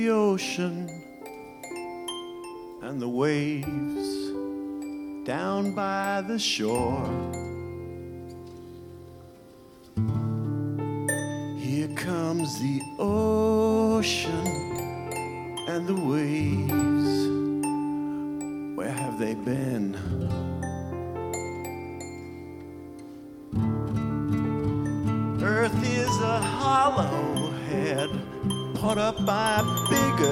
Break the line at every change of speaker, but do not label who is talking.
The ocean and the waves down by the shore. Here comes the ocean and the waves. Where have they been? Earth is a hollow head put up by bigger